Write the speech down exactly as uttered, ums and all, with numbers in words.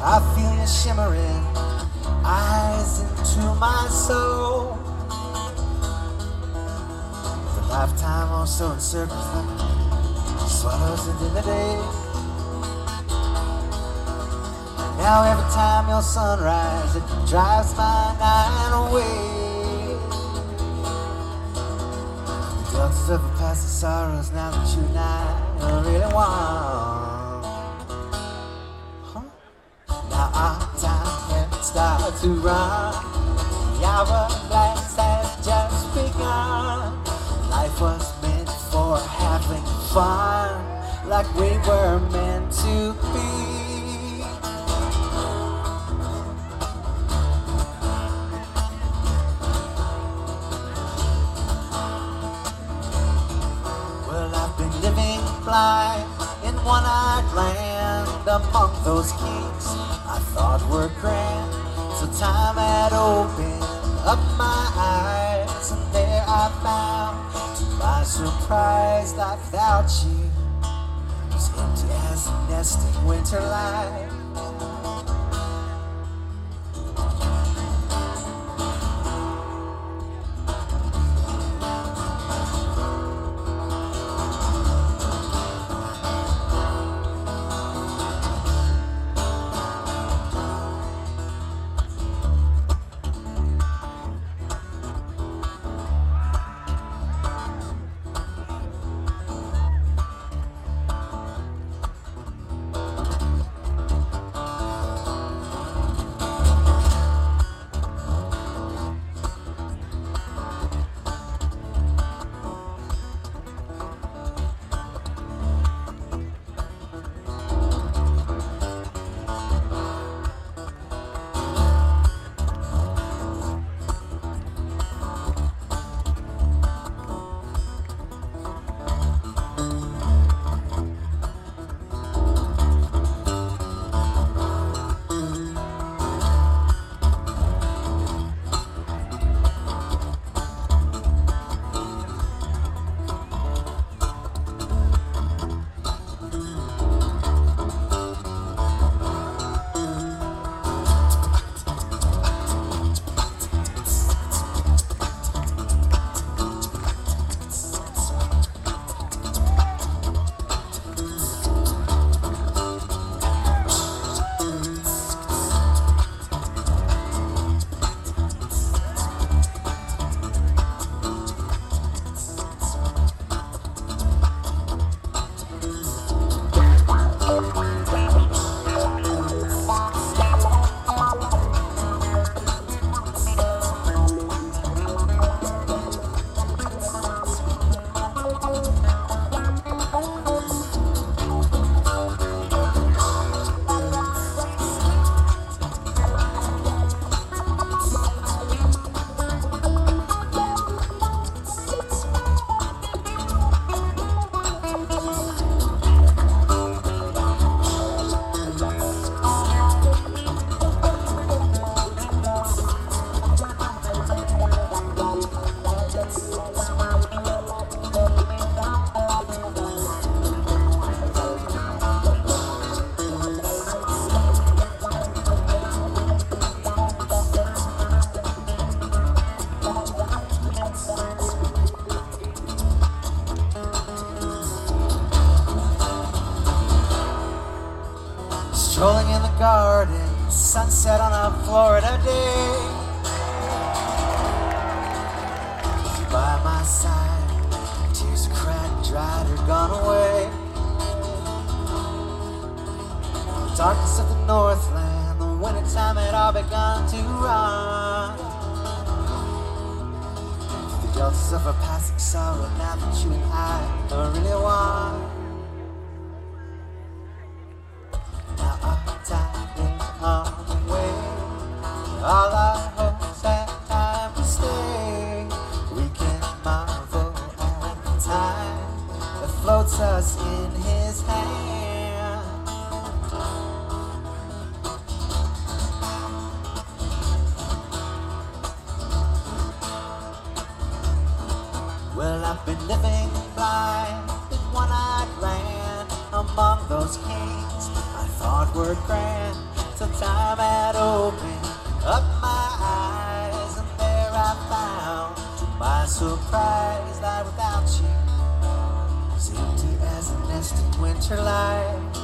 I feel you shimmering, eyes into my soul. The lifetime also encircles them, swallows into the day. And now every time your sunrise, it drives my night away. The dust of the past and sorrows now that you and I really want. Huh? Now our time can start to run. The hourglass has just begun. Life was meant for having fun, like we were meant to be. Well, I've been living blind in one-eyed land among those kings I thought were grand. So time had opened up my eyes, and there I found, to my surprise, life without you was empty as a nest in winter light. Strolling in the garden, sunset on a Florida day. You by my side, tears are cried, dried or gone away. The darkness of the Northland, the wintertime had all begun to run. The deltas of a passing sorrow, now that you and I are really one. All our hopes have time to stay. We can marvel at the time that floats us in his hand. Well, I've been living blind in one-eyed land among those kings I thought were grand. till time had opened up my eyes, and there I found, to my surprise, that without you was empty as a nest in winter light.